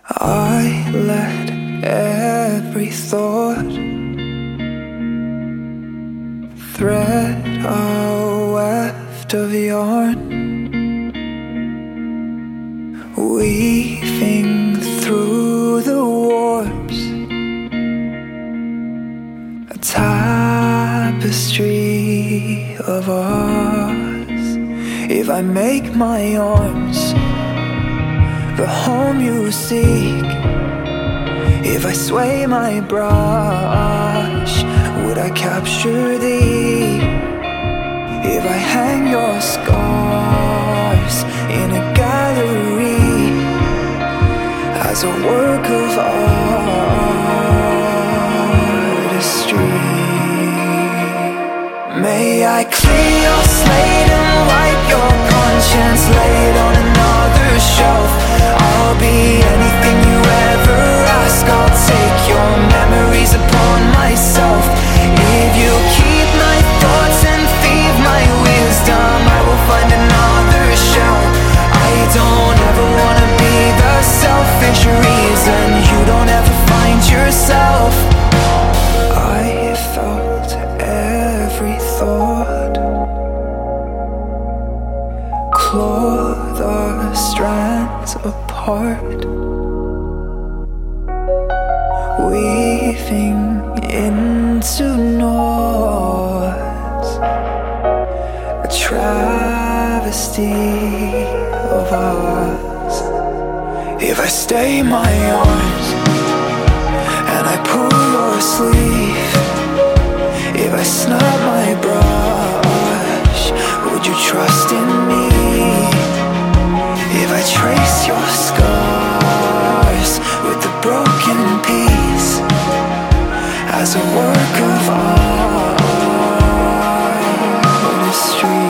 I let every thought thread a weft of yarn, weaving through the warps, a tapestry of us. If I make my arms the home you seek, if I sway my brush, would I capture thee? If I hang your scars in a gallery as a work of artistry, may I clear your slate and wipe your conscience, lay it on another shelf. I'll be anything you ever ask, I'll take your memories upon myself. If you keep my thoughts and thieve my wisdom, I will find another shell. I don't ever wanna be the selfish reason you don't ever find yourself. I felt every thought claw the strands apart, weaving into knots, a travesty of us. If I stay my arms and I pull your sleeve, if I snap my brush, would you trust in me? If I trace your scars with the broken piece as a work of artistry,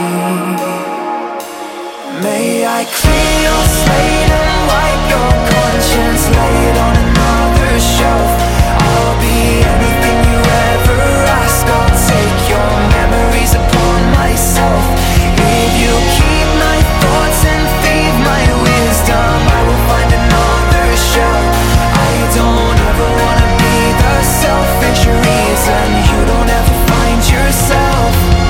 may I clear your slate and wipe your conscience, lay it on another shelf. I'll be anything you ever ask, I'll take your memories upon myself. If you keep my thoughts and thieve my wisdom, I will find another shell. I don't ever wanna be the selfish reason you don't ever find yourself.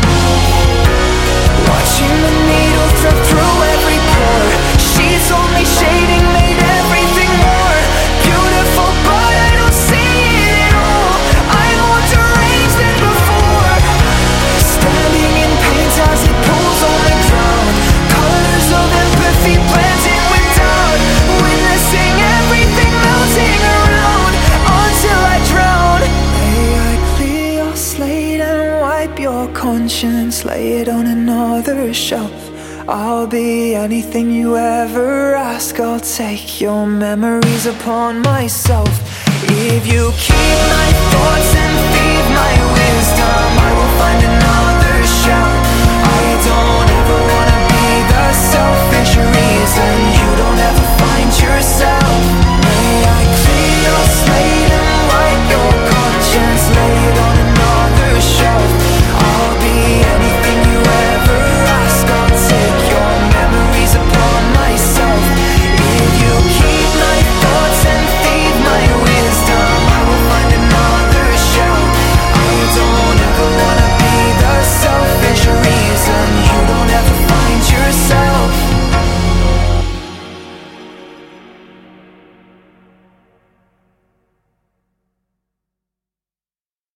Watching the needle thread through every pore, she's only shading, made everything more beautiful, but I don't see it at all. I'm more deranged than before, standing in paint as it pulls on the ground, colors of empathy blending with doubt, witnessing everything melting around until I drown. May I clear your slate and wipe your conscience, lay it on another shelf. I'll be anything you ever ask, I'll take your memories upon myself. If you keep my thoughts and thieve my wisdom, I will find another shell. I don't ever wanna be the selfish reason you don't ever find yourself.